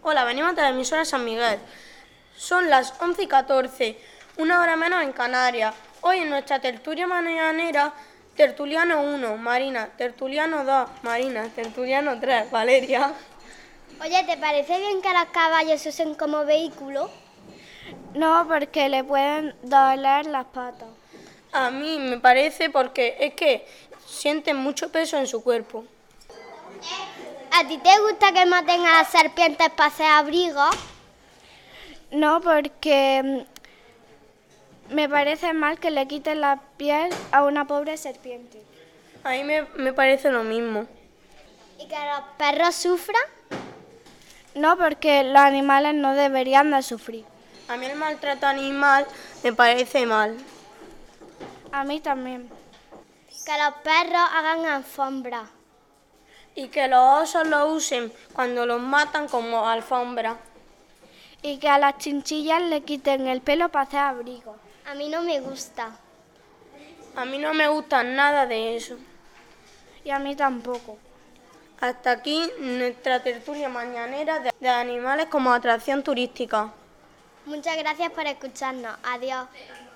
Hola, venimos de la emisora San Miguel. Son las 11:14, una hora menos en Canarias. Hoy en nuestra tertulia mañanera, tertuliano 1, Marina, tertuliano 2, Marina, tertuliano 3, Valeria. Oye, ¿te parece bien que los caballos se usen como vehículo? No, porque le pueden doler las patas. A mí me parece porque es que sienten mucho peso en su cuerpo. ¿A ti te gusta que maten a las serpientes para hacer abrigo? No, porque me parece mal que le quiten la piel a una pobre serpiente. A mí me parece lo mismo. ¿Y que los perros sufran? No, porque los animales no deberían de sufrir. A mí el maltrato animal me parece mal. A mí también. Que los perros hagan alfombra. Y que los osos lo usen cuando los matan como alfombra. Y que a las chinchillas le quiten el pelo para hacer abrigo. A mí no me gusta. A mí no me gusta nada de eso. Y a mí tampoco. Hasta aquí nuestra tertulia mañanera de animales como atracción turística. Muchas gracias por escucharnos. Adiós.